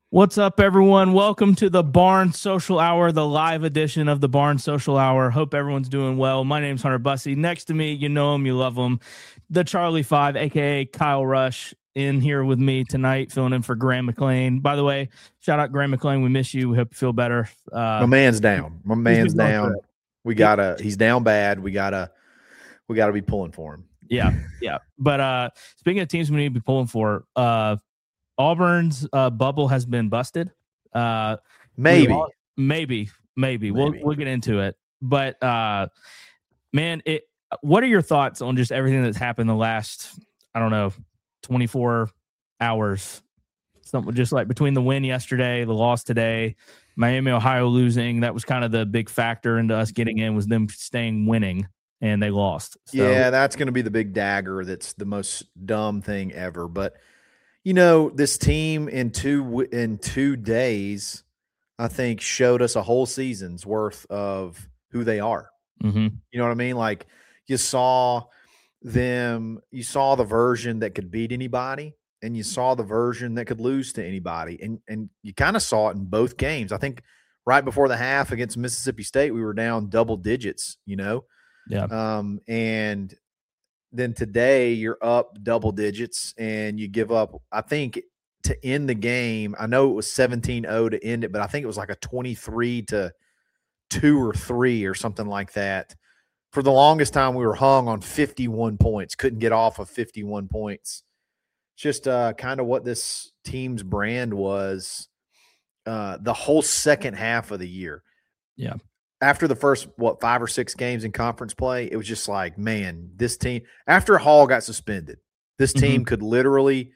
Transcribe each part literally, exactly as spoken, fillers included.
What's up, everyone? Welcome to the Barn Social Hour, the live edition of the Barn Social Hour. Hope everyone's doing well. My name's Hunter Bussey. Next to me, you know him, you love him, the Charlie Five, a k a. Kyle Rush, in here with me tonight, filling in for Graham McLean. By the way, shout out Graham McLean. We miss you. We hope you feel better. Uh, My man's down. My man's down. We gotta. He's down bad. We gotta. We gotta be pulling for him. Yeah, yeah. But uh, speaking of teams we need to be pulling for, uh, Auburn's uh, bubble has been busted. Uh, maybe, lost, maybe, maybe, maybe. We'll we'll get into it. But uh, man, it. What are your thoughts on just everything that's happened the last, I don't know, twenty-four hours? Something just like between the win yesterday, the loss today, Miami, Ohio losing. That was kind of the big factor into us getting in, was them staying winning, and they lost. So, yeah, that's going to be the big dagger. That's the most dumb thing ever. But you know, this team in two in two days, I think, showed us a whole season's worth of who they are. Mm-hmm. You know what I mean? Like, you saw them, you saw the version that could beat anybody, and you saw the version that could lose to anybody. And and you kind of saw it in both games. I think right before the half against Mississippi State, we were down double digits, you know? Yeah. Um, and then today you're up double digits and you give up, I think, to end the game. I know it was seventeen oh to end it, but I think it was like a twenty-three to two or three or something like that. For the longest time, we were hung on fifty-one points, couldn't get off of fifty-one points. Just uh, kind of what this team's brand was uh, the whole second half of the year. Yeah. After the first, what, five or six games in conference play, it was just like, man, this team, after Hall got suspended, this team mm-hmm. could literally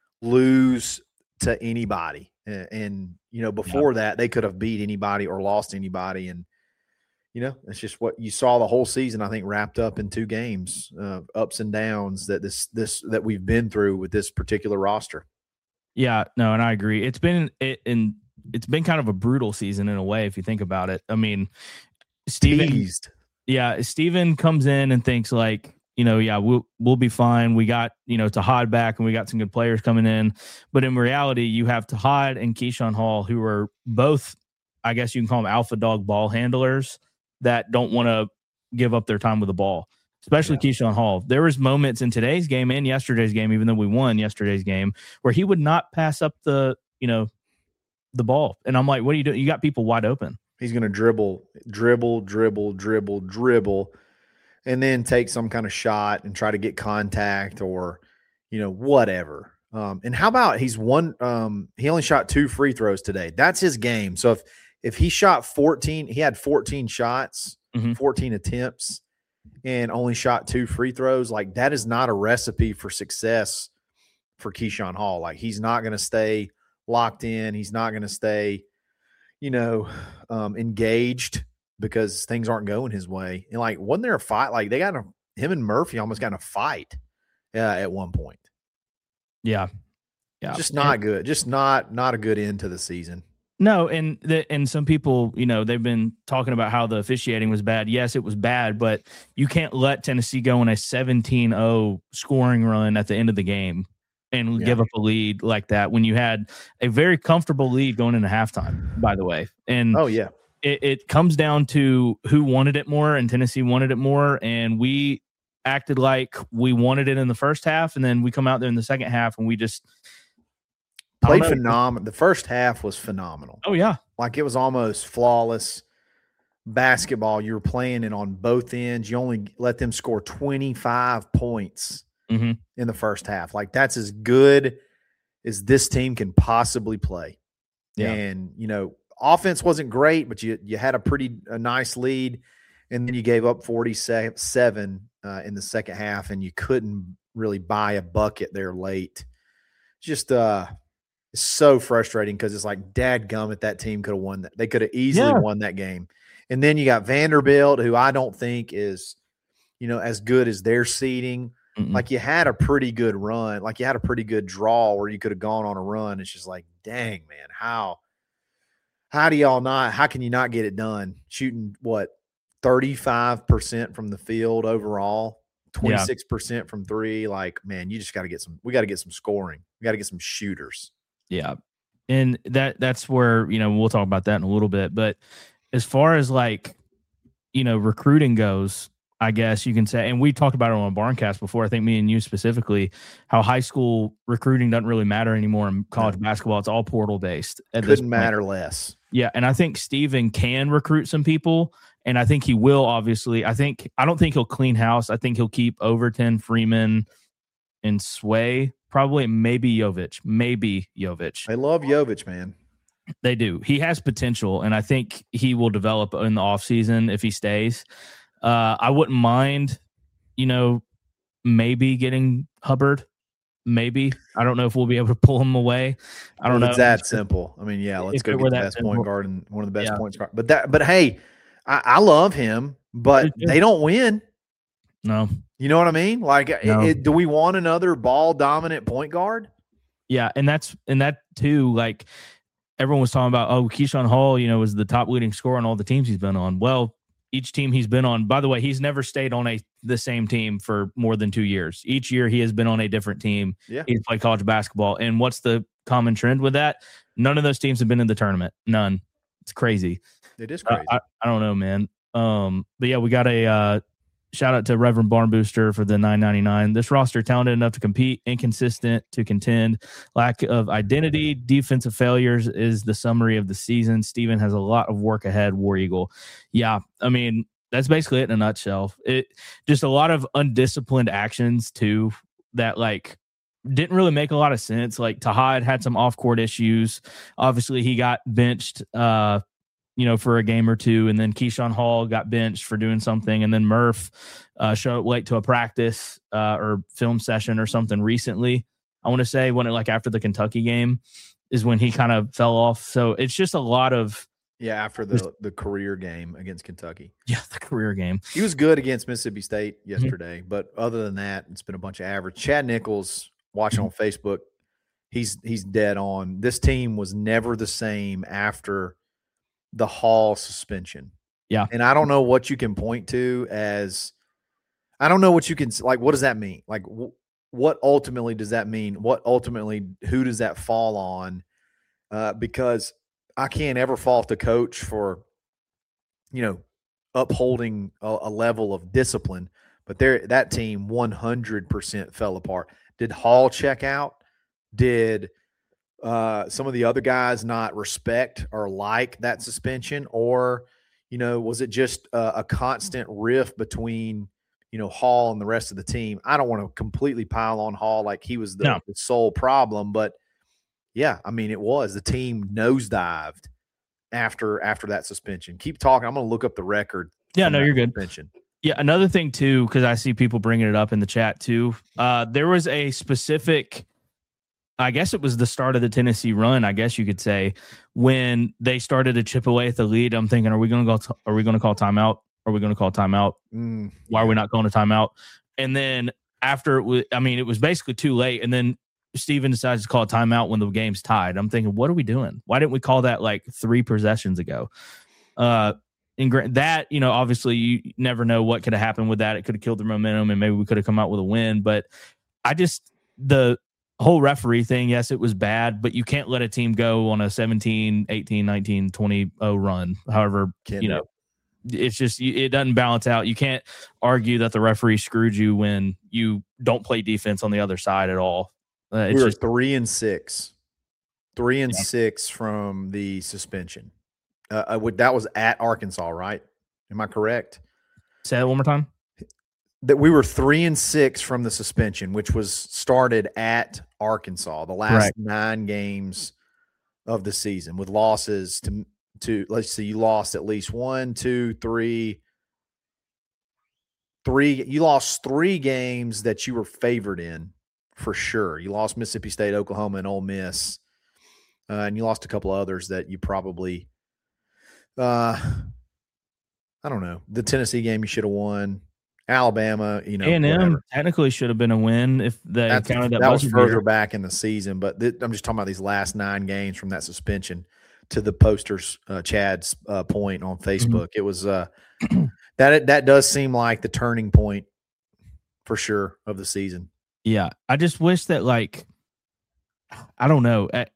lose to anybody. And, and you know, before yeah. that, they could have beat anybody or lost anybody. And, you know, it's just what you saw the whole season, I think, wrapped up in two games, uh, ups and downs that this, this, that we've been through with this particular roster. Yeah, no, and I agree. It's been it, in, it's been kind of a brutal season in a way, if you think about it. I mean, Steven, Teased. yeah, Steven comes in and thinks like, you know, yeah, we'll we'll be fine. We got, you know, Tahad back and we got some good players coming in. But in reality, you have Tahad and Keyshawn Hall, who are both, I guess you can call them alpha dog ball handlers that don't want to give up their time with the ball, especially yeah. Keyshawn Hall. There was moments in today's game and yesterday's game, even though we won yesterday's game, where he would not pass up the, you know, the ball. And I'm like, what are you doing? You got people wide open. He's going to dribble, dribble, dribble, dribble, dribble, and then take some kind of shot and try to get contact or, you know, whatever. Um, and how about he's one, um, he only shot two free throws today. That's his game. So if, if he shot fourteen, he had fourteen shots, mm-hmm. fourteen attempts, and only shot two free throws. Like, that is not a recipe for success for Keyshawn Hall. Like, he's not going to stay locked in. He's not going to stay, you know, um, engaged because things aren't going his way. And like, wasn't there a fight? Like, they got a, him and Murphy almost got in a fight uh, at one point. Yeah. Yeah. Just not and, good. Just not, not a good end to the season. No. And the, and some people, you know, they've been talking about how the officiating was bad. Yes, it was bad, but you can't let Tennessee go on a seventeen oh scoring run at the end of the game and yeah. give up a lead like that when you had a very comfortable lead going into halftime, by the way. And oh yeah, it, it comes down to who wanted it more, and Tennessee wanted it more. And we acted like we wanted it in the first half. And then we come out there in the second half and we just played phenomenal. The first half was phenomenal. Oh yeah. Like, it was almost flawless basketball. You were playing it on both ends. You only let them score twenty-five points. Mm-hmm. in the first half. Like, that's as good as this team can possibly play. Yeah. And, you know, offense wasn't great, but you you had a pretty a nice lead, and then you gave up forty-seven uh, in the second half, and you couldn't really buy a bucket there late. Just uh, it's so frustrating because it's like, dadgummit, that team could have won that. They could have easily yeah. won that game. And then you got Vanderbilt, who I don't think is, you know, as good as their seeding. Mm-mm. Like, you had a pretty good run. Like, you had a pretty good draw where you could have gone on a run. It's just like, dang, man, how, how do y'all not, how can you not get it done? Shooting, what, thirty-five percent from the field overall, twenty-six percent yeah. from three. Like, man, you just got to get some, we got to get some scoring. We got to get some shooters. Yeah. And that that's where, you know, we'll talk about that in a little bit. But as far as like, you know, recruiting goes, I guess you can say, and we talked about it on a Barncast before, I think me and you specifically, how high school recruiting doesn't really matter anymore in college no. basketball. It's all portal based. At Couldn't this matter less. Yeah. And I think Steven can recruit some people, and I think he will, obviously. I think, I don't think he'll clean house. I think he'll keep Overton, Freeman, and Sway, probably, maybe Jovic, maybe Jovic. They love Jovic, man. They do. He has potential, and I think he will develop in the offseason if he stays. Uh, I wouldn't mind, you know, maybe getting Hubbard. Maybe. I don't know if we'll be able to pull him away. I don't well, know. It's that simple. I mean, yeah, let's if go get the best simple. point guard and one of the best yeah. points guard. But that, but hey, I, I love him, but they don't win. No. You know what I mean? Like, no. it, it, do we want another ball dominant point guard? Yeah, and that's and that too. Like, everyone was talking about, oh, Keyshawn Hall, you know, was the top leading scorer on all the teams he's been on. Well, each team he's been on, by the way, he's never stayed on a the same team for more than two years. Each year he has been on a different team. Yeah. He's played college basketball. And what's the common trend with that? None of those teams have been in the tournament. None. It's crazy. It is crazy. Uh, I, I don't know, man. Um, but yeah, we got a uh, shout out to Reverend Barn Booster for the nine ninety-nine. This roster talented enough to compete, inconsistent to contend, lack of identity, defensive failures is the summary of the season. Steven has a lot of work ahead, War Eagle. Yeah, I mean, that's basically it in a nutshell. It just a lot of undisciplined actions too that like didn't really make a lot of sense. Like Tahad had some off-court issues. Obviously, he got benched uh you know, for a game or two. And then Keyshawn Hall got benched for doing something. And then Murph uh, showed up late to a practice uh, or film session or something recently. I want to say when it like after the Kentucky game is when he kind of fell off. So it's just a lot of. Yeah, after the, the career game against Kentucky. Yeah, the career game. He was good against Mississippi State yesterday. Mm-hmm. But other than that, it's been a bunch of average. Chad Nichols, watching mm-hmm. on Facebook, he's he's dead on. This team was never the same after the Hall suspension. Yeah. And I don't know what you can point to as, I don't know what you can, like, what does that mean? Like, w- what ultimately does that mean? What ultimately, who does that fall on? Uh, because I can't ever fault the coach for, you know, upholding a, a level of discipline, but there, that team one hundred percent fell apart. Did Hall check out? Did Uh, some of the other guys not respect or like that suspension, or, you know, was it just a, a constant rift between, you know, Hall and the rest of the team? I don't want to completely pile on Hall like he was the, no. the sole problem, but yeah, I mean, it was the team nosedived after after that suspension. Keep talking. I'm going to look up the record. Yeah, no, you're good. Suspension. Yeah, another thing too, because I see people bringing it up in the chat too. Uh, there was a specific. I guess it was the start of the Tennessee run, I guess you could say, when they started to chip away at the lead. I'm thinking, are we going to go? T- are we going to call timeout? Are we going to call timeout? Mm, Why are we not going to timeout? And then after it was, I mean, it was basically too late. And then Steven decides to call a timeout when the game's tied. I'm thinking, what are we doing? Why didn't we call that like three possessions ago? Uh, and gra- that, you know, obviously you never know what could have happened with that. It could have killed the momentum and maybe we could have come out with a win. But I just, the, whole referee thing, yes, it was bad, but you can't let a team go on a seventeen, eighteen, nineteen, twenty oh run. However, can't you know, it. it's just, it doesn't balance out. You can't argue that the referee screwed you when you don't play defense on the other side at all. Uh, it's we were just, three and six, three and yeah. six from the suspension. Uh, I would, that was at Arkansas, right? Am I correct? Say that one more time. That we were three and six from the suspension, which was started at Arkansas, the last right. nine games of the season with losses to, to, let's see, you lost at least one, two, three, three, you lost three games that you were favored in for sure. You lost Mississippi State, Oklahoma, and Ole Miss. Uh, and you lost a couple of others that you probably, uh, I don't know, the Tennessee game you should have won. Alabama, you know, A and M technically should have been a win if they That's, counted that. That was further beer. back in the season, but th- I'm just talking about these last nine games from that suspension. To the posters, uh, Chad's uh, point on Facebook, mm-hmm. it was uh, that that does seem like the turning point for sure of the season. Yeah, I just wish that, like, I don't know.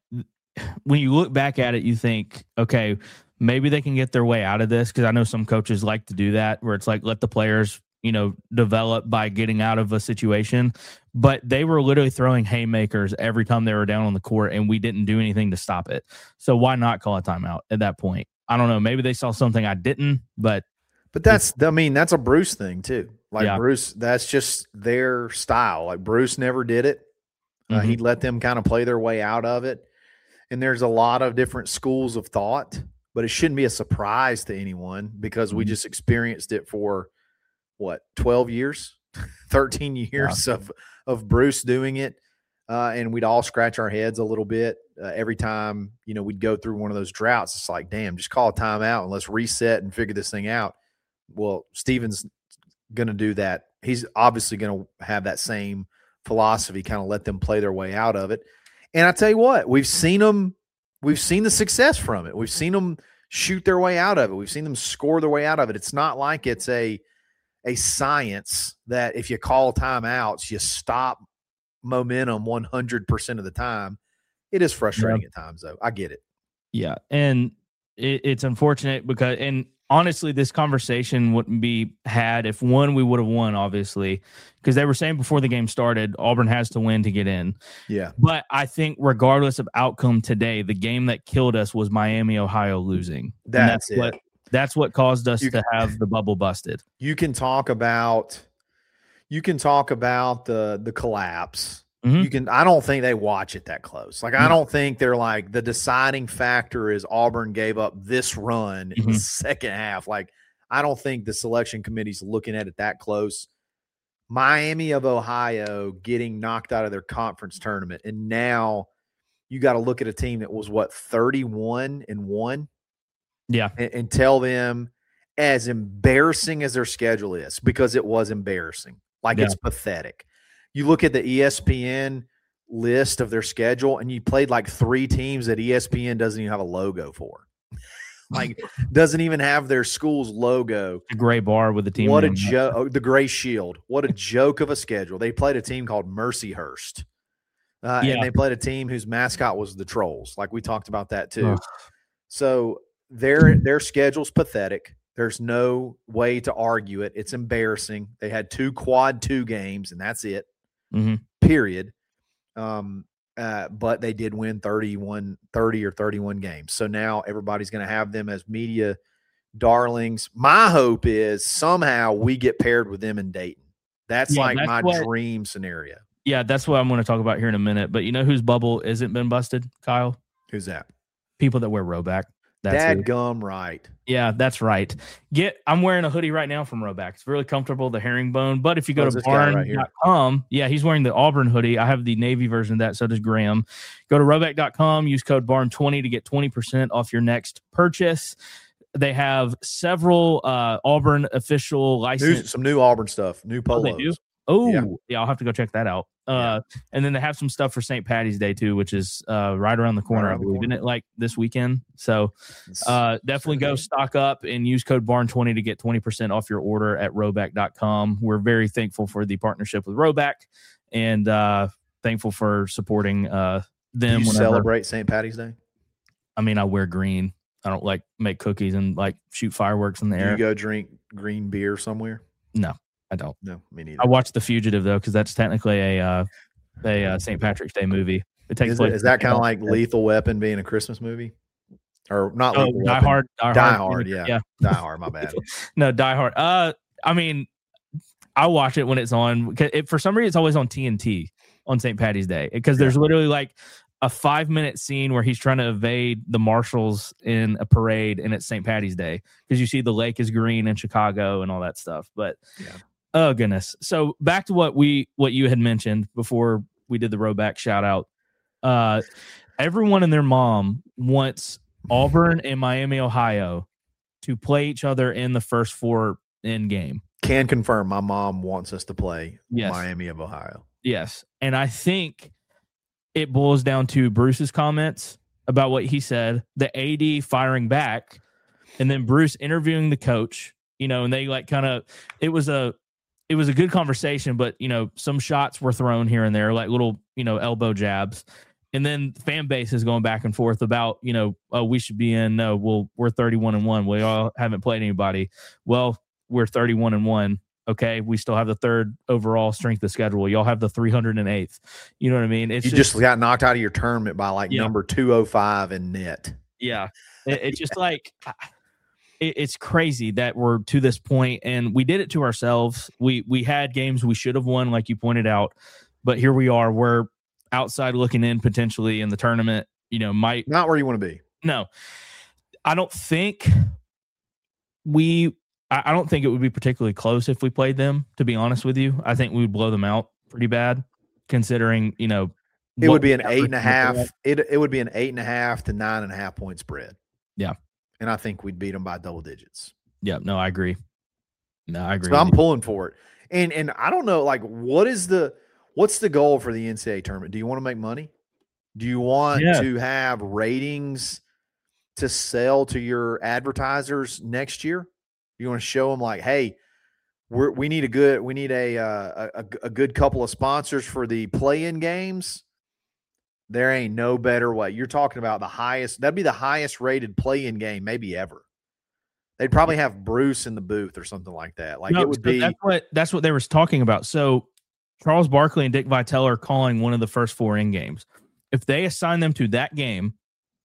when you look back at it, you think, okay, maybe they can get their way out of this, because I know some coaches like to do that, where it's like, let the players, you know, develop by getting out of a situation. But they were literally throwing haymakers every time they were down on the court, and we didn't do anything to stop it. So why not call a timeout at that point? I don't know. Maybe they saw something I didn't, but but that's I mean that's a Bruce thing too. Like yeah. Bruce, that's just their style. Like Bruce never did it. Uh, mm-hmm. He'd let them kind of play their way out of it. And there's a lot of different schools of thought, but it shouldn't be a surprise to anyone, because mm-hmm. we just experienced it for what, twelve years, thirteen years yeah. of, of Bruce doing it. Uh, and we'd all scratch our heads a little bit uh, every time, you know, we'd go through one of those droughts. It's like, damn, just call a timeout and let's reset and figure this thing out. Well, Steven's going to do that. He's obviously going to have that same philosophy, kind of let them play their way out of it. And I tell you what, we've seen them, we've seen the success from it. We've seen them shoot their way out of it. We've seen them score their way out of it. It's not like it's a, a science that if you call timeouts, you stop momentum one hundred percent of the time. It is frustrating yeah. at times, though. I get it. Yeah. And it, it's unfortunate because, and honestly, this conversation wouldn't be had if, one, we would have won, obviously, because they were saying before the game started, Auburn has to win to get in. Yeah. But I think regardless of outcome today, the game that killed us was Miami, Ohio losing. That's, that's it. what that's what caused us you to can, have the bubble busted. You can talk about you can talk about the the collapse. Mm-hmm. You can I don't think they watch it that close. Like, I don't think they're like, the deciding factor is Auburn gave up this run mm-hmm. in the second half. Like, I don't think the selection committee's looking at it that close. Miami of Ohio getting knocked out of their conference tournament, and now you got to look at a team that was what, thirty-one and one? Yeah. And, and tell them, as embarrassing as their schedule is, because it was embarrassing. Like, yeah. It's pathetic. You look at the E S P N list of their schedule, and you played like three teams that E S P N doesn't even have a logo for. Like, doesn't even have their school's logo. The gray bar with the team. What a joke. Oh, the gray shield. What a joke of a schedule. They played a team called Mercyhurst. Uh, yeah. And they played a team whose mascot was the Trolls. Like, we talked about that too. Oh. So their their schedule's pathetic. There's no way to argue it. It's embarrassing. They had two quad two games, and that's it. Mm-hmm. Period. Um, uh, but they did win thirty-one, thirty or thirty-one games. So now everybody's going to have them as media darlings. My hope is somehow we get paired with them in Dayton. That's yeah, like that's my what, dream scenario. Yeah, that's what I'm going to talk about here in a minute. But you know whose bubble isn't been busted, Kyle? Who's that? People that wear Roback. That's Dadgum right. Yeah, that's right. Get I'm wearing a hoodie right now from Roback. It's really comfortable, the herringbone. But if you go oh, to barn dot com, right yeah, he's wearing the Auburn hoodie. I have the navy version of that, so does Graham. Go to roback dot com, use code barn twenty to get twenty percent off your next purchase. They have several uh, Auburn official license. New, some new Auburn stuff, new polos. Oh, they do? Oh, yeah. yeah, I'll have to go check that out. Uh, yeah. And then they have some stuff for Saint Patty's Day too, which is uh, right around the corner, right around I believe, isn't it? Like this weekend. So uh, definitely go stock up and use code barn twenty to get twenty percent off your order at roback dot com. We're very thankful for the partnership with Roback, and uh, thankful for supporting uh, them. Do you celebrate Saint Patty's Day? I mean, I wear green. I don't like make cookies and like shoot fireworks in the Do air. You go drink green beer somewhere? No. I don't. No, me neither. I watched The Fugitive though, because that's technically a uh, a uh, Saint Patrick's Day movie. It takes is, place. It, is that kind of like Lethal Weapon being a Christmas movie, or not? Oh, Lethal Die Weapon. Hard. Die, Die Hard. Hard. Yeah. Yeah. Die Hard. My bad. No, Die Hard. Uh, I mean, I watch it when it's on. It, for some reason, it's always on T N T on Saint Patty's Day, because there's yeah. literally like a five minute scene where he's trying to evade the marshals in a parade, and it's Saint Patty's Day because you see the lake is green in Chicago and all that stuff. But yeah. Oh goodness. So back to what we what you had mentioned before we did the Roback shout out. Uh, everyone and their mom wants Auburn and Miami, Ohio to play each other in the first four in game. Can confirm my mom wants us to play yes. Miami of Ohio. Yes. And I think it boils down to Bruce's comments about what he said, the A D firing back, and then Bruce interviewing the coach, you know, and they like kind of it was a It was a good conversation, but, you know, some shots were thrown here and there, like little, you know, elbow jabs. And then fan base is going back and forth about, you know, oh, we should be in. No, well, we're thirty-one and one. We all haven't played anybody. Well, we're thirty-one and one. Okay, we still have the third overall strength of schedule. Y'all have the three hundred eighth. You know what I mean? It's you just, just got knocked out of your tournament by like yeah. number two oh five in net. Yeah, it, it's just like it, it's crazy that we're to this point, and we did it to ourselves. We we had games we should have won, like you pointed out, but here we are. We're outside looking in potentially in the tournament, you know, might not where you want to be. No, I don't think we, I, I don't think it would be particularly close if we played them, to be honest with you. I think we would blow them out pretty bad considering, you know, it would be an eight and a half. It, it would be an eight and a half to nine and a half point spread. Yeah. And I think we'd beat them by double digits. Yeah. No, I agree. No, I agree. So I'm you. pulling for it. And, and I don't know, like, what is the, What's the goal for the N C double A tournament? Do you want to make money? Do you want yeah. to have ratings to sell to your advertisers next year? You want to show them like, hey, we're, we need a good, we need a, uh, a a good couple of sponsors for the play-in games. There ain't no better way. You're talking about the highest. That'd be the highest rated play-in game maybe ever. They'd probably have Bruce in the booth or something like that. Like no, it would so be. That's what that's what they were talking about. So. Charles Barkley and Dick Vitale are calling one of the first four in games. If they assign them to that game,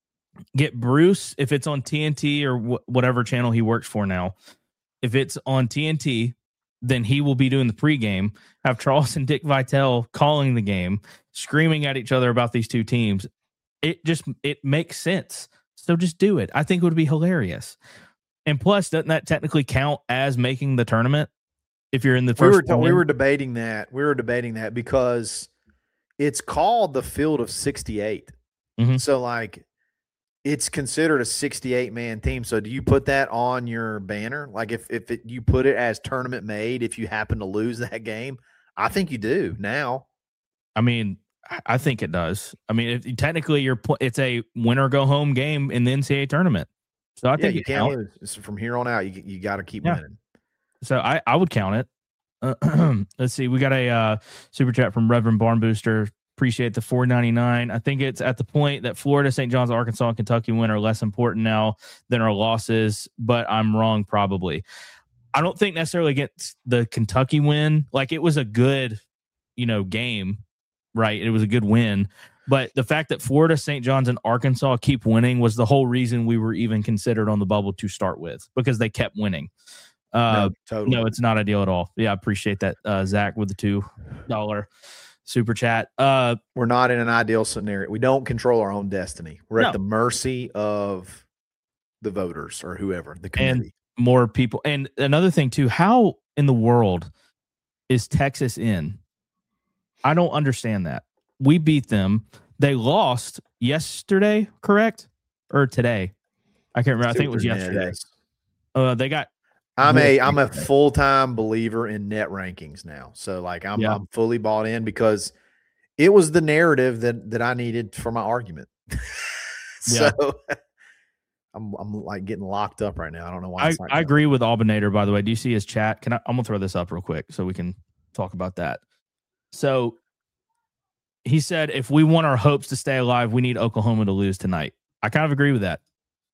get Bruce, if it's on T N T or wh- whatever channel he works for now, if it's on T N T, then he will be doing the pregame. Have Charles and Dick Vitale calling the game, screaming at each other about these two teams. It just, it makes sense. So just do it. I think it would be hilarious. And plus, doesn't that technically count as making the tournament? If you're in the first, we were, we were debating that. We were debating that because it's called the Field of sixty-eight. Mm-hmm. So, like, it's considered a sixty-eight man team. So, do you put that on your banner? Like, if if it, you put it as tournament made, if you happen to lose that game, I think you do now. I mean, I think it does. I mean, if, technically, you're it's a win or go home game in the N C double A tournament. So, I yeah, think you it can't counts. lose. From here on out, you you got to keep yeah. winning. So I, I would count it. Uh, let's see. We got a uh, super chat from Reverend Barn Booster. Appreciate the four ninety-nine. I think it's at the point that Florida, Saint John's, Arkansas, and Kentucky win are less important now than our losses, but I'm wrong probably. I don't think necessarily against the Kentucky win. Like it was a good, you know, game, right? It was a good win. But the fact that Florida, Saint John's, and Arkansas keep winning was the whole reason we were even considered on the bubble to start with because they kept winning. Uh, no, totally. no, it's not ideal at all. Yeah, I appreciate that, uh, Zach, with the two dollar super chat. Uh, We're not in an ideal scenario. We don't control our own destiny. We're no. at the mercy of the voters or whoever, the committee. And more people. And another thing, too, how in the world is Texas in? I don't understand that. We beat them. They lost yesterday, correct? Or today? I can't remember. I think it was yesterday. Uh, they got I'm a I'm a full time believer in net rankings now. So like I'm yeah. I'm fully bought in because it was the narrative that that I needed for my argument. so yeah. I'm I'm like getting locked up right now. I don't know why. I, I agree with Albinator, by the way. Do you see his chat? Can I I'm gonna throw this up real quick so we can talk about that. So he said if we want our hopes to stay alive, we need Oklahoma to lose tonight. I kind of agree with that.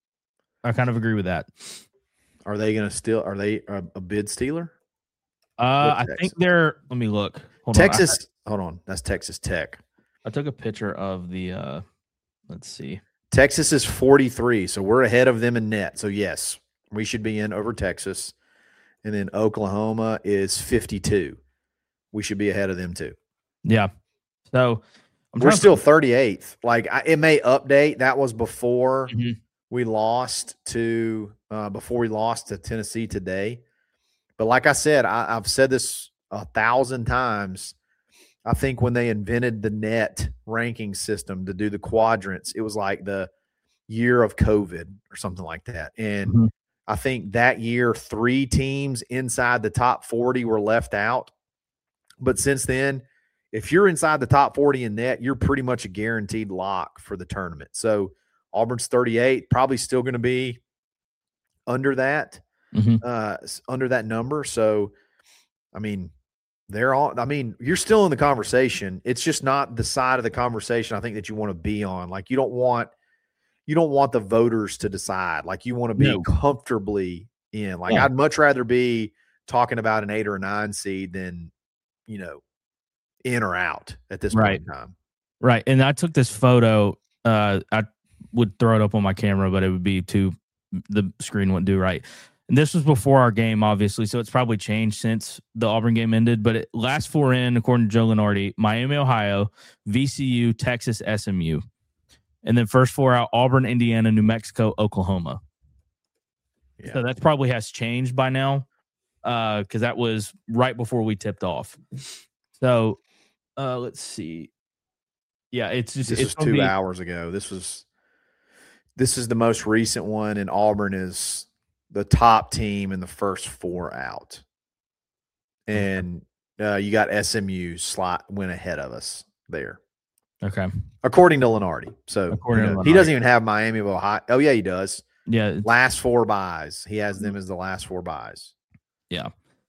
I kind of agree with that. Are they going to steal? Are they a, a bid stealer? Uh, I think they're. Let me look. Hold Texas. On. hold on. That's Texas Tech. I took a picture of the. Uh, let's see. Texas is forty-three, so we're ahead of them in net. So yes, we should be in over Texas, and then Oklahoma is fifty-two. We should be ahead of them too. Yeah. So I'm we're still to... thirty-eighth. Like I, it may update. That was before mm-hmm. we lost to. Uh, before we lost to Tennessee today. But like I said, I, I've said this a thousand times. I think when they invented the net ranking system to do the quadrants, it was like the year of COVID or something like that. And mm-hmm. I think that year, three teams inside the top forty were left out. But since then, if you're inside the top forty in net, you're pretty much a guaranteed lock for the tournament. So Auburn's thirty-eight, probably still going to be under that, mm-hmm. uh, under that number. So, I mean, They're all, I mean, you're still in the conversation. It's just not the side of the conversation I think that you want to be on. Like you don't want, you don't want the voters to decide. Like you want to be No. comfortably in. Like Yeah. I'd much rather be talking about an eight or a nine seed than, you know, in or out at this Right. point in time. Right. And I took this photo. Uh, I would throw it up on my camera, but it would be too, the screen wouldn't do right. And this was before our game, obviously, so it's probably changed since the Auburn game ended. But it, last four in, according to Joe Lenardi, Miami, Ohio, V C U, Texas, S M U. And then first four out, Auburn, Indiana, New Mexico, Oklahoma. Yeah. So that probably has changed by now because uh, that was right before we tipped off. So uh, let's see. Yeah, it's just this it's was two be, hours ago. This was this is the most recent one, and Auburn is the top team in the first four out, and uh, you got S M U slot went ahead of us there. Okay, according to Lenardi. So you know, he doesn't even have Miami of Ohio. Oh yeah, he does. Yeah, last four buys. He has them as the last four buys. Yeah.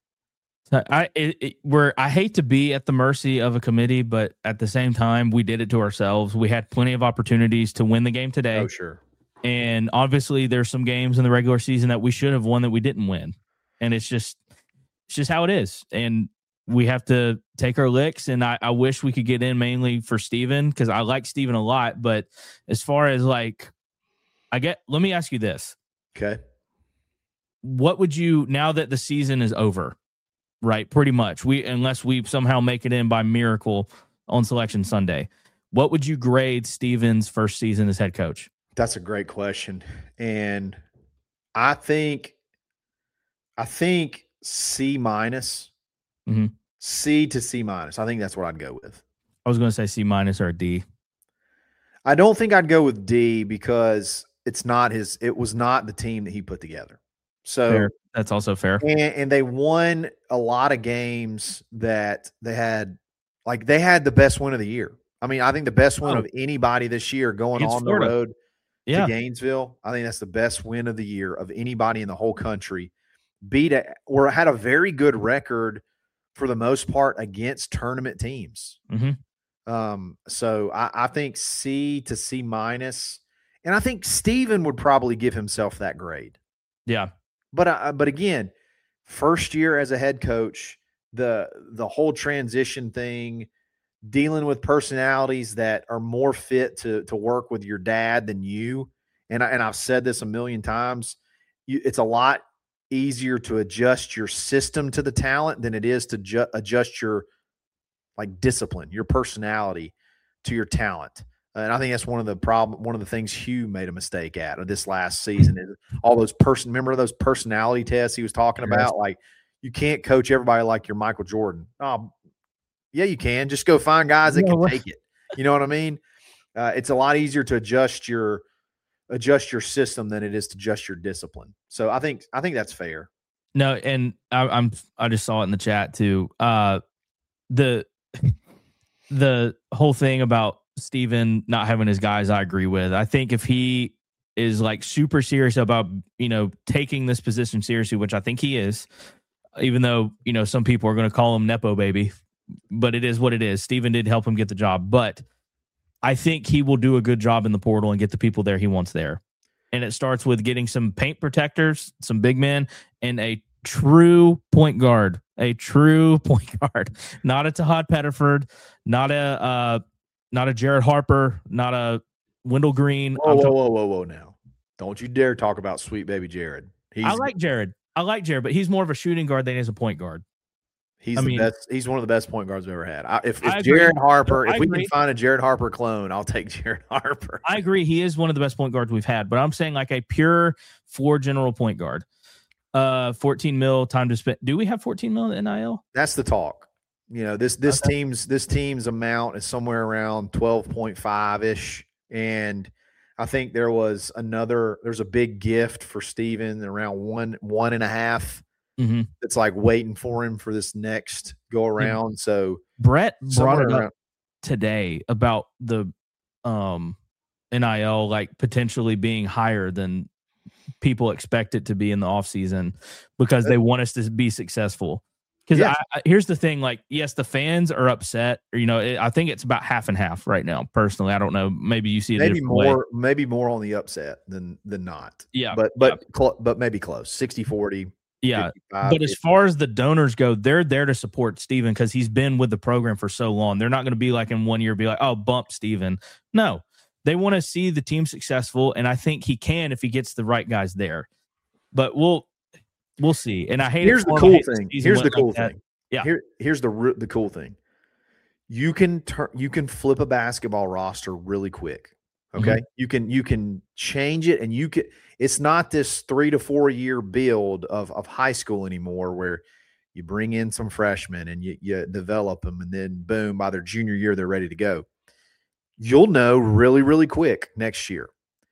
I it, it, we're I hate to be at the mercy of a committee, but at the same time, we did it to ourselves. We had plenty of opportunities to win the game today. Oh, sure. And obviously, there's some games in the regular season that we should have won that we didn't win, and it's just it's just how it is. And we have to take our licks. And I, I wish we could get in mainly for Steven because I like Steven a lot. But as far as like, I get. Let me ask you this. Okay. What would you now that the season is over? Right, pretty much. We unless we somehow make it in by miracle on Selection Sunday. What would you grade Steven's first season as head coach? That's a great question. And I think I think C minus. Mm-hmm. C to C minus. I think that's what I'd go with. I was going to say C minus or a D. I don't think I'd go with D because it's not his it was not the team that he put together. So fair. That's also fair. And, and they won a lot of games that they had, like they had the best win of the year. I mean, I think the best win oh. of anybody this year going Against on Florida. the road yeah. to Gainesville. I think that's the best win of the year of anybody in the whole country. Beat a, or had a very good record for the most part against tournament teams. Mm-hmm. Um, so I, I think C to C minus, and I think Steven would probably give himself that grade. Yeah. But uh, but again, first year as a head coach, the the whole transition thing, dealing with personalities that are more fit to to work with your dad than you, and I, and I've said this a million times, you, it's a lot easier to adjust your system to the talent than it is to ju- adjust your like discipline, your personality to your talent. And I think that's one of the problem. One of the things Hugh made a mistake at this last season is all those person. Remember those personality tests he was talking about? Like you can't coach everybody like you're Michael Jordan. Oh, yeah, you can. Just go find guys that can take it. You know what I mean? Uh, it's a lot easier to adjust your adjust your system than it is to adjust your discipline. So I think I think that's fair. No, and I, I'm I just saw it in the chat too. Uh, the the whole thing about Steven not having his guys, I agree with. I think if he is like super serious about, you know, taking this position seriously, which I think he is, even though, you know, some people are going to call him Nepo baby, but it is what it is. Steven did help him get the job, but I think he will do a good job in the portal and get the people there he wants there. And it starts with getting some paint protectors, some big men, and a true point guard, a true point guard, not a Tahad Pettiford, not a, uh, Not a Jared Harper, not a Wendell Green. Whoa, whoa, whoa, whoa, whoa! Now, don't you dare talk about sweet baby Jared. He's, I like Jared. I like Jared, but he's more of a shooting guard than he is a point guard. He's I the mean, best. He's one of the best point guards I've ever had. I, if if Jared Harper, if we can find a Jared Harper clone, I'll take Jared Harper. I agree. He is one of the best point guards we've had, but I'm saying like a pure floor general point guard. Uh, fourteen mil time to spend. Do we have fourteen mil in N I L? That's the talk. You know, this this okay. team's this team's amount is somewhere around twelve point five ish, and I think there was another. There's a big gift for Steven around one one and a half. Mm-hmm. It's like waiting for him for this next go around. Yeah. So Brett brought it up today about the um, N I L like potentially being higher than people expect it to be in the offseason because they want us to be successful. Because Yeah. I, I, here's the thing, like, yes, the fans are upset. Or, you know, it, I think it's about half and half right now. Personally, I don't know. Maybe you see it maybe more, way. maybe more on the upset than than not. Yeah, but but yeah. cl- but maybe close, sixty forty. Yeah, but as far as the donors go, they're there to support Steven because he's been with the program for so long. They're not going to be like in one year be like, oh, bump Steven. No, they want to see the team successful, and I think he can if he gets the right guys there. But we'll we'll see. And I hate here's it the for cool him. thing. Here's the cool like thing. Yeah. Here here's the the cool thing. You can turn you can flip a basketball roster really quick. Okay. Mm-hmm. You can you can change it, and you can it's not this three to four year build of of high school anymore where you bring in some freshmen and you, you develop them, and then boom, by their junior year, they're ready to go. You'll know really, really quick next year.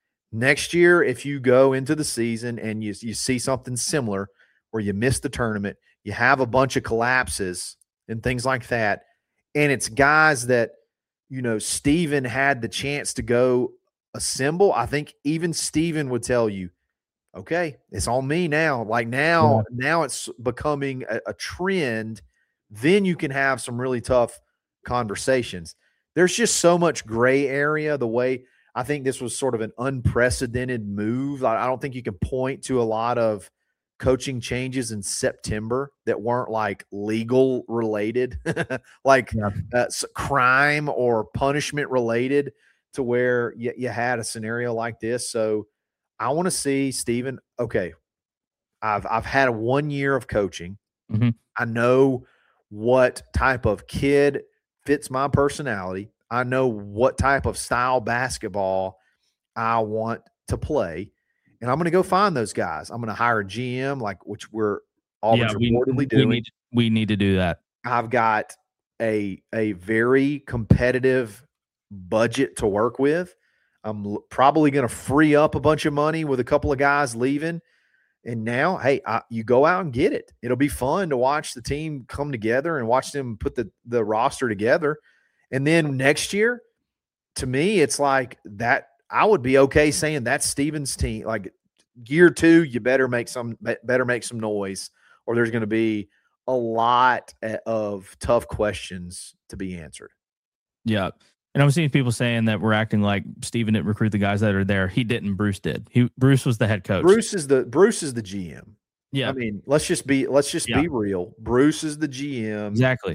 Next year, if you go into the season and you, you see something similar where you miss the tournament, you have a bunch of collapses and things like that, and it's guys that, you know, Steven had the chance to go assemble, I think even Steven would tell you, okay, it's on me now. Like now, yeah. now it's becoming a, a trend. Then you can have some really tough conversations. There's just so much gray area. The way I think this was sort of an unprecedented move. I, I don't think you can point to a lot of coaching changes in September that weren't like legal related, like yeah. uh, crime or punishment related, to where you, you had a scenario like this. So I want to see Steven. Okay, I've I've had a one year of coaching. Mm-hmm. I know what type of kid fits my personality. I know what type of style basketball I want to play. And I'm going to go find those guys. I'm going to hire a G M, like which we're Auburn's yeah, we, reportedly doing. We need, we need to do that. I've got a a very competitive budget to work with. I'm l- probably going to free up a bunch of money with a couple of guys leaving. And now, hey, I, you go out and get it. It'll be fun to watch the team come together and watch them put the, the roster together. And then next year, to me, it's like that. I would be okay saying that's Steven's team. Like year two, you better make some better make some noise, or there's going to be a lot of tough questions to be answered. Yeah. And I'm seeing people saying that we're acting like Steven didn't recruit the guys that are there. He didn't. Bruce did. He Bruce was the head coach. Bruce is the Bruce is the G M. Yeah. I mean, let's just be let's just yeah. be real. Bruce is the G M. Exactly.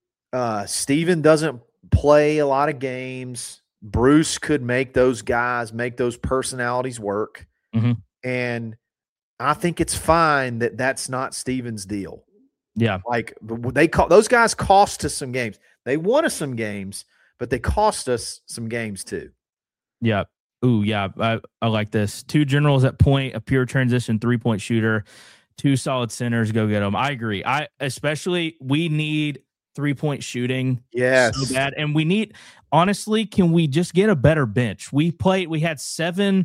Uh, Steven doesn't play a lot of games. Bruce could make those guys, make those personalities work. Mm-hmm. And I think it's fine that that's not Steven's deal. Yeah. Like they call those guys cost us some games. They won us some games, but they cost us some games too. Yeah. Ooh, yeah. I, I like this. Two generals at point, a pure transition three-point shooter, two solid centers. Go get them. I agree. I especially we need three-point shooting. Yes. So bad. And we need, honestly, can we just get a better bench? We played, we had seven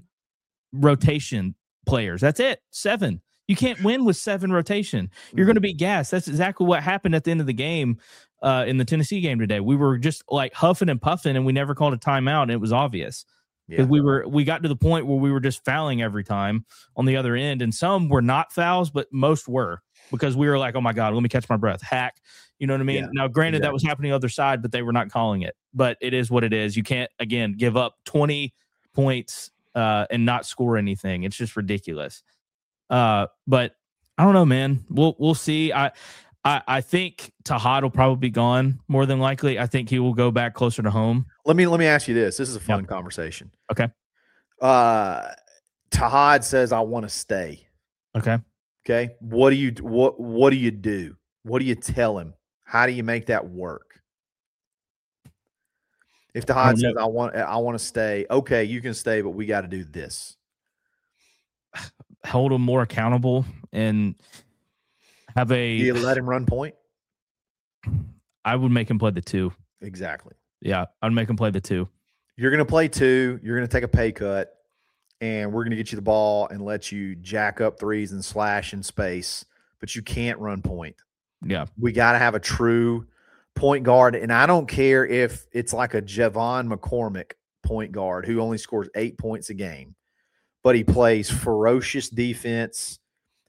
rotation players. That's it. Seven. You can't win with seven rotation. You're going to be gassed. That's exactly what happened at the end of the game uh, in the Tennessee game today. We were just like huffing and puffing, and we never called a timeout, and it was obvious. Because yeah. we were we got to the point where we were just fouling every time on the other end, and some were not fouls, but most were, because we were like, oh my God, let me catch my breath. Hack. You know what I mean? Yeah, now, granted, exactly. that was happening on the other side, but they were not calling it. But it is what it is. You can't, again, give up twenty points uh, and not score anything. It's just ridiculous. Uh, but I don't know, man. We'll we'll see. I I, I think Tahad will probably be gone more than likely. I think he will go back closer to home. Let me let me ask you this. This is a fun yep. conversation. Okay. Uh, Tahad says, I want to stay. Okay. Okay. What do you what what do you do? What do you tell him? How do you make that work? If Tahad says, I want I want to stay, okay, you can stay, but we got to do this. Hold him more accountable and have a. Do you let him run point? I would make him play the two. Exactly. Yeah, I'd make him play the two. You're going to play two. You're going to take a pay cut, and we're going to get you the ball and let you jack up threes and slash in space, but you can't run point. Yeah. We got to have a true point guard, and I don't care if it's like a Javon McCormick point guard who only scores eight points a game, but he plays ferocious defense.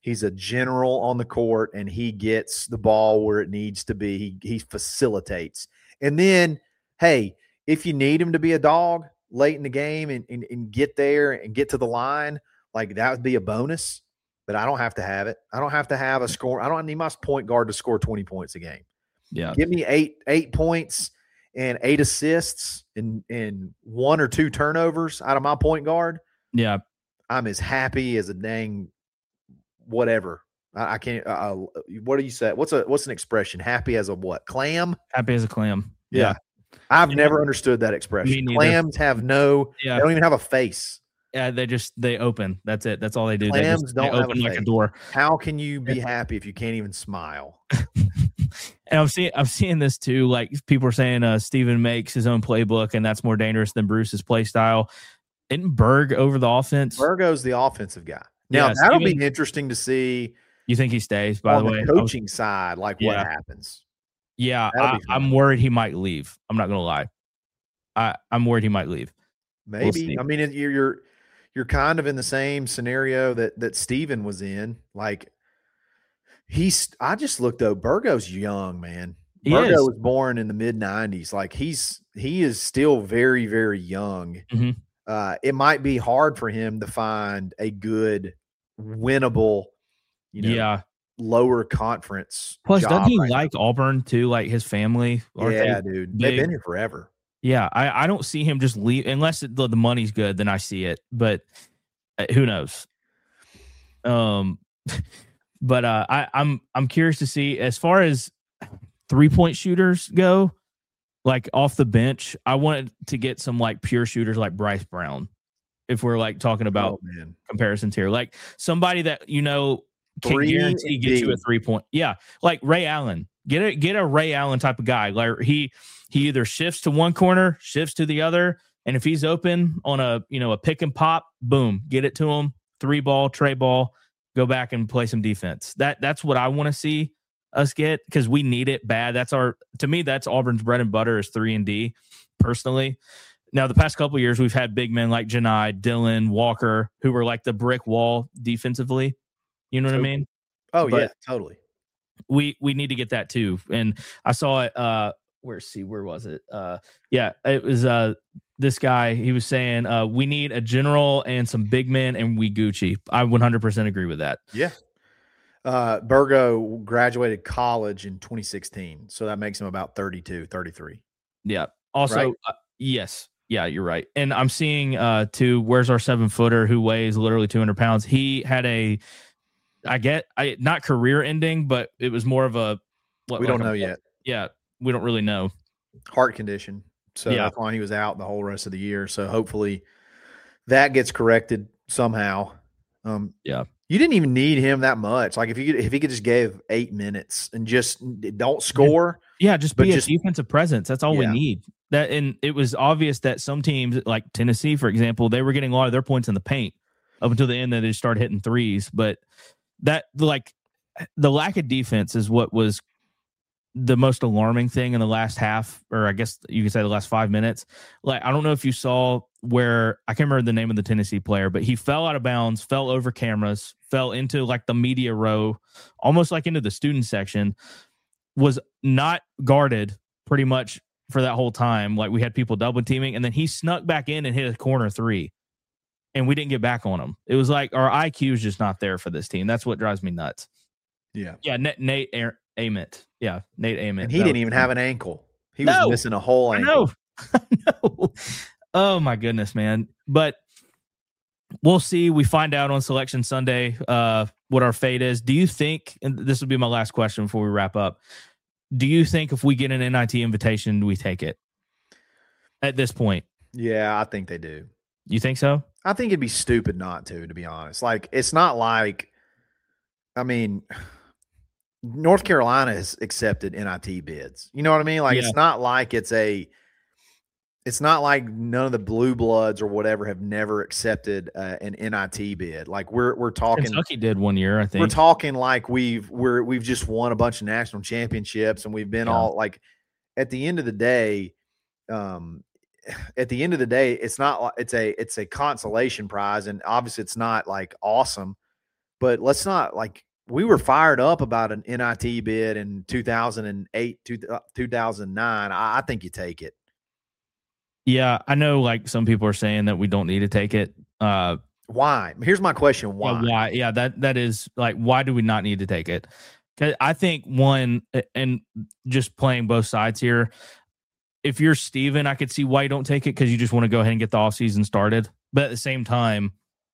He's a general on the court, and he gets the ball where it needs to be. He he facilitates. And then, hey, if you need him to be a dog late in the game and, and, and get there and get to the line, like that would be a bonus. But I don't have to have it. I don't have to have a score. I don't need my point guard to score twenty points a game. Yeah. Give me eight eight points and eight assists and, and one or two turnovers out of my point guard. Yeah. I'm as happy as a dang whatever. I, I can't. Uh, what do you say? What's a what's an expression? Happy as a what? Clam? Happy as a clam. Yeah. Yeah. I've You never know, understood that expression. me neither. Clams have no. Yeah. They don't even have a face. Yeah. They just, they open. That's it. That's all they do. Clams they just, don't they have open a like face. a door. How can you be happy if you can't even smile? And I'm seeing, I'm seeing this too. Like people are saying, uh, Steven makes his own playbook, and that's more dangerous than Bruce's play style. Isn't Berg over the offense? Virgo's the offensive guy. Now Yeah, that'll Steven- be interesting to see You think he stays? By on the the way, I was- coaching side, like what Yeah. happens. yeah, That'll I, be fun. I'm worried he might leave. I'm not gonna lie. I, I'm worried he might leave. Maybe. see. I mean, it, you're you're you're kind of in the same scenario that that Steven was in. Like he's. I just looked though. Burgo's young, man. He Burgo is. was born in the mid nineties. Like he's he is still very very young. Mhm. Uh, it might be hard for him to find a good, winnable, you know, yeah. lower conference. Plus, job doesn't he right now. like Auburn too? Like his family? Aren't they Yeah, dude. They've big? been here forever. Yeah, I, I don't see him just leave unless it, the, the money's good. Then I see it, but uh, who knows? Um, but uh, I, I'm I'm curious to see as far as three point shooters go, like off the bench. I wanted to get some like pure shooters like Bryce Brown, if we're like talking about Oh, man. comparisons here, like somebody that you know can Three guarantee and get you a D. three point. Yeah, like Ray Allen. Get a get a Ray Allen type of guy. Like he he either shifts to one corner, shifts to the other, and if he's open on a you know a pick and pop, boom, get it to him. Three ball, tray ball, go back and play some defense. That that's what I want to see us get because we need it bad. That's our to me that's Auburn's bread and butter is three and D. Personally, now the past couple of years we've had big men like Janai, Dylan, Walker, who were like the brick wall defensively. You know what I mean? Oh, But- yeah, totally. we we need to get that too. And I saw it. Uh, where see where was it? Uh, yeah, it was uh this guy. He was saying uh we need a general and some big men, and we Gucci. I one hundred percent agree with that. Yeah. Uh, Burgo graduated college in twenty sixteen. So that makes him about thirty-two, thirty-three. Yeah. Also, Right? uh, yes. Yeah, you're right. And I'm seeing uh too. Where's our seven footer who weighs literally two hundred pounds? He had a, I get, I not career ending, but it was more of a. What, We like don't a- know yet. Yeah, we don't really know. Heart condition. So Yeah. that's why he was out the whole rest of the year. So hopefully that gets corrected somehow. Um, Yeah. You didn't even need him that much. Like if you could, if he could just give eight minutes and just don't score. Yeah, just But be just- a defensive presence. That's all we Yeah. need. That and it was obvious that some teams, like Tennessee, for example, they were getting a lot of their points in the paint up until the end. That they started hitting threes, but that like the lack of defense is what was the most alarming thing in the last half, or I guess you could say the last five minutes. Like I don't know if you saw where I can't remember the name of the Tennessee player, but he fell out of bounds, fell over cameras, fell into like the media row, almost like into the student section. Was not guarded pretty much for that whole time. Like we had people double teaming, and then he snuck back in and hit a corner three, and we didn't get back on him. It was like our I Q is just not there for this team. That's what drives me nuts. Yeah. Yeah, Nate, Nate A- Ament. Yeah, Nate Ament. And he That didn't was- even have an ankle. He No. was missing a whole I ankle. know. I know. Oh my goodness, man. But we'll see. We find out on Selection Sunday uh, what our fate is. Do you think, and this will be my last question before we wrap up, do you think if we get an N I T invitation, do we take it at this point? Yeah, I think they do. You think so? I think it'd be stupid not to, to be honest. Like, it's not like, I mean, North Carolina has accepted N I T bids. You know what I mean? Like, Yeah. it's not like it's a, it's not like none of the blue bloods or whatever have never accepted uh, an N I T bid. Like, we're we're talking, Kentucky did one year, I think. we're talking like we've we're we've just won a bunch of national championships and we've been Yeah. all like. At the end of the day, um, at the end of the day, it's not like it's a it's a consolation prize, and obviously it's not like awesome, but let's not like we were fired up about an N I T bid in two thousand eight, two thousand nine. I, I think you take it. Yeah, I know like some people are saying that we don't need to take it. Uh, why? Here's my question. Why? Yeah, why? Yeah, that that is like, why do we not need to take it? Because I think one, and just playing both sides here, if you're Steven, I could see why you don't take it because you just want to go ahead and get the offseason started. But at the same time,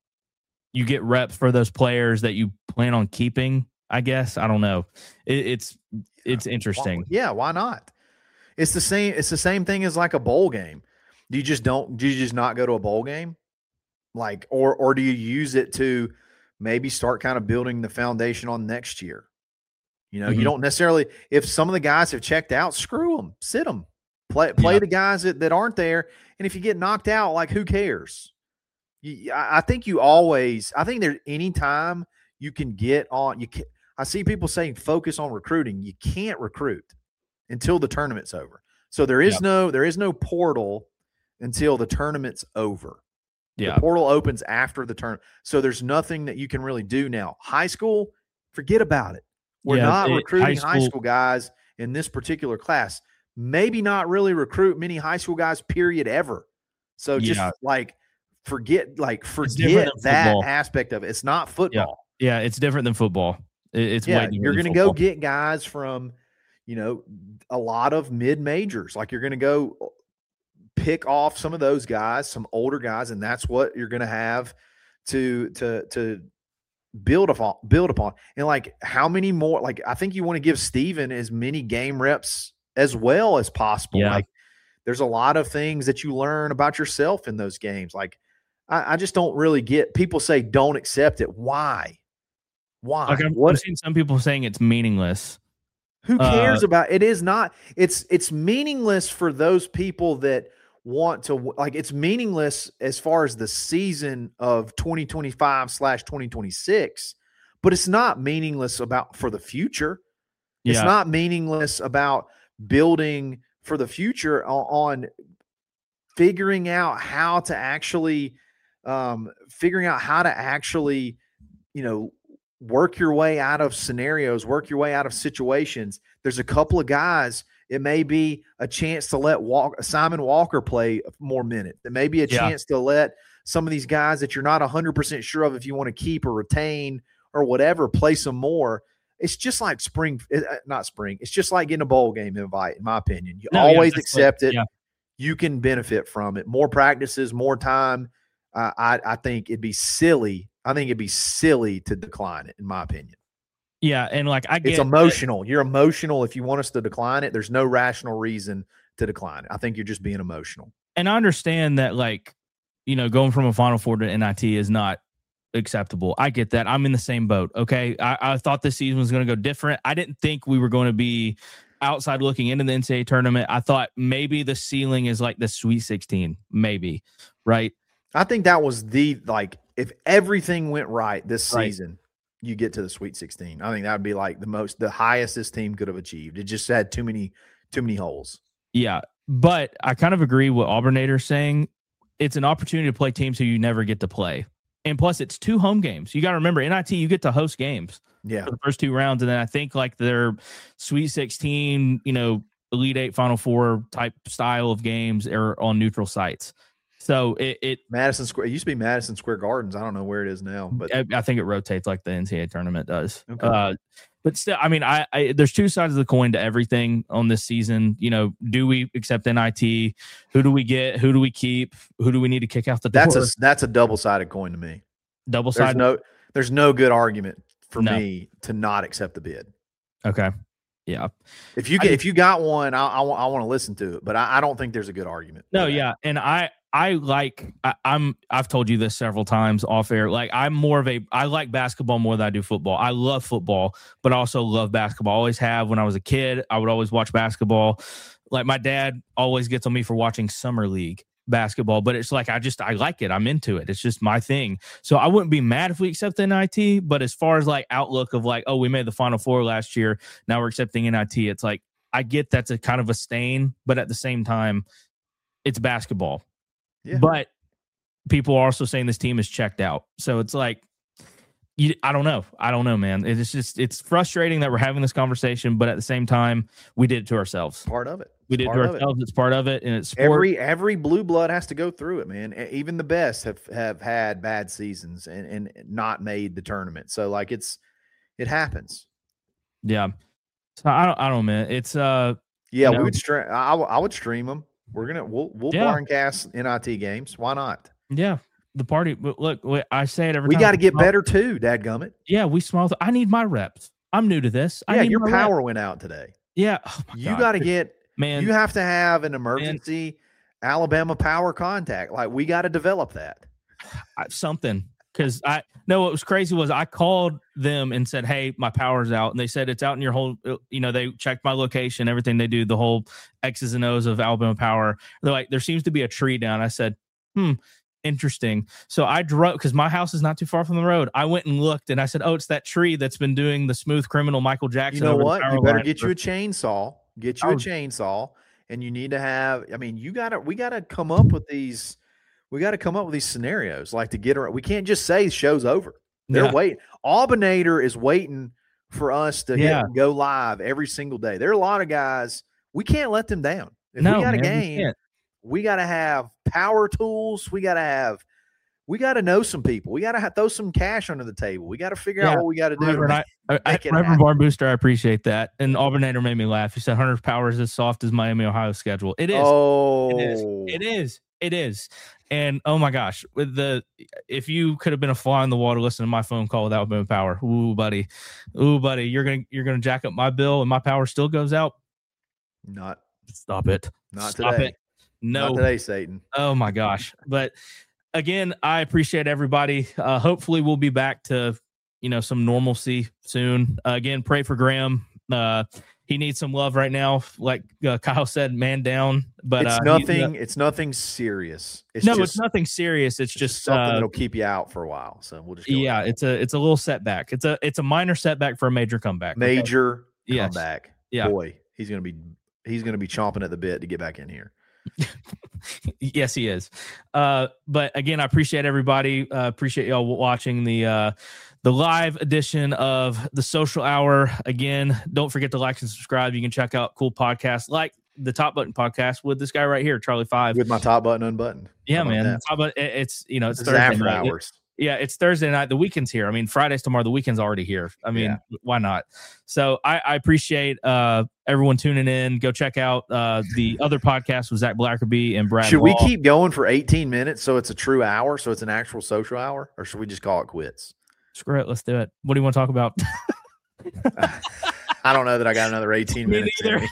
you get reps for those players that you plan on keeping, I guess. I don't know. It, it's it's interesting. Why, yeah, why not? It's the same. It's the same thing as like a bowl game. Do you just don't? Do you just not go to a bowl game? Like, or or do you use it to maybe start kind of building the foundation on next year? You know, mm-hmm. you don't necessarily. If some of the guys have checked out, screw them, sit them, play play yeah. the guys that, that aren't there. And if you get knocked out, like who cares? You, I, I think you always. I think there's any time you can get on. You can, I see people saying focus on recruiting. You can't recruit until the tournament's over. So there is yep. no there is no portal until the tournament's over. Yeah. The portal opens after the turn. So there's nothing that you can really do now. High school, forget about it. We're yeah, not it, recruiting high school, high school guys in this particular class. Maybe not really recruit many high school guys, period, ever. So just yeah. like forget, like forget that football. Aspect of it. It's not football. Yeah, yeah it's different than football. It, it's yeah, way you're going to go get guys from, you know, a lot of mid majors. Like you're going to go pick off some of those guys, some older guys, and that's what you're going to have to to to build upon. Build upon, and like how many more? Like I think you want to give Steven as many game reps as well as possible. Yeah. Like there's a lot of things that you learn about yourself in those games. Like I, I just don't really get. People say don't accept it. Why? Why? Like I've, what? I've seen some people saying it's meaningless. Who cares uh, about it? Is not. It's it's meaningless for those people that want to, like, it's meaningless as far as the season of twenty twenty-five slash twenty twenty-six, but it's not meaningless about for the future. Yeah. It's not meaningless about building for the future on, on figuring out how to actually um, figuring out how to actually, you know, work your way out of scenarios, work your way out of situations. There's a couple of guys. It may be a chance to let Walk, Simon Walker play more minutes. It may be a yeah. chance to let some of these guys that you're not one hundred percent sure of if you want to keep or retain or whatever, play some more. It's just like spring, not spring. It's just like getting a bowl game invite, in my opinion. You no, always yeah, accept it. Yeah. You can benefit from it. More practices, more time. Uh, I, I think it'd be silly. I think it'd be silly to decline it, in my opinion. Yeah, and like I get it's emotional. It. You're emotional. If you want us to decline it, there's no rational reason to decline it. I think you're just being emotional. And I understand that, like, you know, going from a Final Four to N I T is not acceptable. I get that. I'm in the same boat. Okay, I, I thought this season was going to go different. I didn't think we were going to be outside looking into the N C double A tournament. I thought maybe the ceiling is like the Sweet sixteen, maybe, right? I think that was the like if everything went right this right. season. You get to the Sweet sixteen. I think that would be like the most, the highest this team could have achieved. It just had too many, too many holes. Yeah. But I kind of agree with Auburnator saying it's an opportunity to play teams who you never get to play. And plus it's two home games. You got to remember N I T, you get to host games yeah. for the first two rounds. And then I think like their Sweet sixteen, you know, Elite Eight, Final Four type style of games are on neutral sites. So it, it Madison Square, it used to be Madison Square Gardens. I don't know where it is now, but I, I think it rotates like the N C double A tournament does. Okay. Uh, but still, I mean, I, I there's two sides of the coin to everything on this season. You know, do we accept N I T? Who do we get? Who do we keep? Who do we need to kick out the door? That's a that's a double sided coin to me. Double sided. There's no there's no good argument for no. me to not accept the bid. Okay. Yeah. If you get, I, if you got one, I, I, I want to listen to it, but I, I don't think there's a good argument. No. Yeah. And I, I like, I, I'm, I've told you this several times off air. Like I'm more of a, I like basketball more than I do football. I love football, but also love basketball. I always have. When I was a kid, I would always watch basketball. Like my dad always gets on me for watching summer league basketball, but it's like, I just, I like it. I'm into it. It's just my thing. So I wouldn't be mad if we accept the N I T, but as far as like outlook of like, oh, we made the Final Four last year, now we're accepting N I T. It's like, I get that's a kind of a stain, but at the same time, it's basketball. Yeah. But people are also saying this team is checked out. So it's like, You, I don't know. I don't know, man. It's just it's frustrating that we're having this conversation, but at the same time, we did it to ourselves. Part of it. We did it to ourselves. It. It's part of it, and it's sport. every every blue blood has to go through it, man. Even the best have have had bad seasons and and not made the tournament. So like it's it happens. Yeah. So I don't. I don't know, man. It's uh. Yeah, you know, we would stream. I, I would stream them. We're gonna we'll we'll yeah. barncast N I T games. Why not? Yeah. The party, but look, I say it every we time. We got to get better too, dadgummit. Yeah, we small. Th- I need my reps. I'm new to this. I yeah, need your power reps. Went out today. Yeah, oh you got to get man. You have to have an emergency man. Alabama power contact. Like we got to develop that. Something because I no. What was crazy was I called them and said, "Hey, my power's out," and they said it's out in your whole. You know, they checked my location, everything they do, the whole X's and O's of Alabama Power. They're like, there seems to be a tree down. I said, hmm. Interesting. So I drove because my house is not too far from the road. I went and looked and I said, oh, it's that tree that's been doing the smooth criminal Michael Jackson. You know what? You better get for- you a chainsaw, get you a chainsaw, and you need to have, I mean, you gotta, we gotta come up with these, we gotta come up with these scenarios like to get around. We can't just say show's over. They're yeah. waiting. Aubinator is waiting for us to yeah. hit, go live every single day. There are a lot of guys, we can't let them down. If no, we got man, a game, we got to have power tools. We got to have, we got to know some people. We got to throw some cash under the table. We got to figure yeah. out what we got to do. Reverend, I, I, Reverend Barn Booster, I appreciate that. And Aubinator made me laugh. He said Hunter's power is as soft as Miami, Ohio schedule. It is. Oh, it is. It is. It is. And oh my gosh, with the if you could have been a fly on the wall to listen to my phone call with Alabama Power, ooh, buddy, ooh, buddy, you're gonna you're gonna jack up my bill, and my power still goes out. Not. Stop it. Not Stop today. it. No. Not today, Satan. Oh, my gosh. But, again, I appreciate everybody. Uh, hopefully, we'll be back to, you know, some normalcy soon. Uh, again, pray for Graham. Uh, he needs some love right now. Like uh, Kyle said, man down. But It's uh, nothing It's nothing serious. It's no, just, it's nothing serious. It's, it's just, just something uh, that'll keep you out for a while. So we'll just go Yeah, it's a it's a little setback. It's a it's a minor setback for a major comeback. Major okay? yes. comeback. Yeah. Boy, he's going to be he's going to be chomping at the bit to get back in here. Yes, he is. Uh, but again, I appreciate everybody. Uh, appreciate y'all watching the uh, the live edition of the Social Hour. Again, don't forget to like and subscribe. You can check out cool podcasts like the Top Button podcast with this guy right here, Charlie Five, with my top button unbuttoned. Yeah, man. Top button, it's you know it's this Thursday after night. hours. It, yeah, it's Thursday night. The weekend's here. I mean, Friday's tomorrow. The weekend's already here. I mean, yeah. why not? So I, I appreciate uh, everyone tuning in. Go check out uh, the other podcast with Zach Blackerby and Brad. Should Law. we keep going for eighteen minutes so it's a true hour, so it's an actual social hour, or should we just call it quits? Screw it. Let's do it. What do you want to talk about? I don't know that I got another eighteen minutes. Either.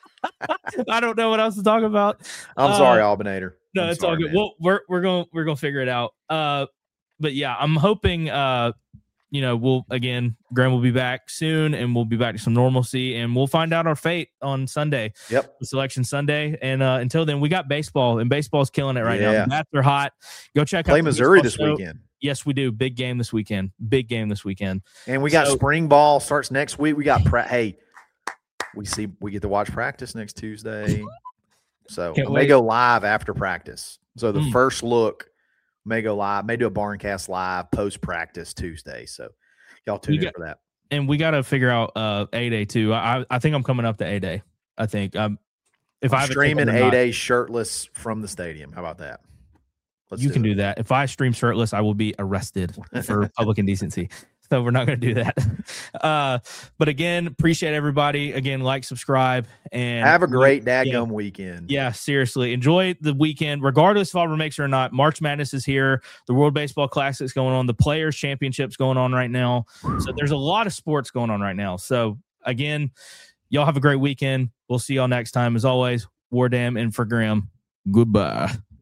I don't know what else to talk about. I'm uh, sorry, Aubinator. No, I'm it's sorry, all good. man. Well, we're we're going we're going to figure it out. Uh, but yeah, I'm hoping uh, you know, we'll again, Graham will be back soon, and we'll be back to some normalcy, and we'll find out our fate on Sunday. Yep, the selection Sunday. And uh, until then, we got baseball, and baseball's killing it right yeah. now. The bats are hot. Go check Play out Missouri this show. weekend. Yes, we do. Big game this weekend. Big game this weekend. And we got so, spring ball starts next week. We got pra- hey, we see we get to watch practice next Tuesday. So we may go live after practice. So the mm. first look may go live, may do a Barncast live post practice Tuesday. So y'all tune got, in for that. And we got to figure out uh, A Day too. I I think I'm coming up to A Day. I think um, if I'm I streaming A Day shirtless from the stadium. How about that? Let's you do can it. do that. If I stream shirtless, I will be arrested for public indecency. So we're not going to do that. Uh, but again, appreciate everybody. Again, like, subscribe, and have a great dadgum yeah, weekend. Yeah, seriously. Enjoy the weekend, regardless if Auburn makes it or not. March Madness is here. The World Baseball Classic is going on. The Players Championships going on right now. So there's a lot of sports going on right now. So again, y'all have a great weekend. We'll see y'all next time. As always, War Dam and for Graham. Goodbye.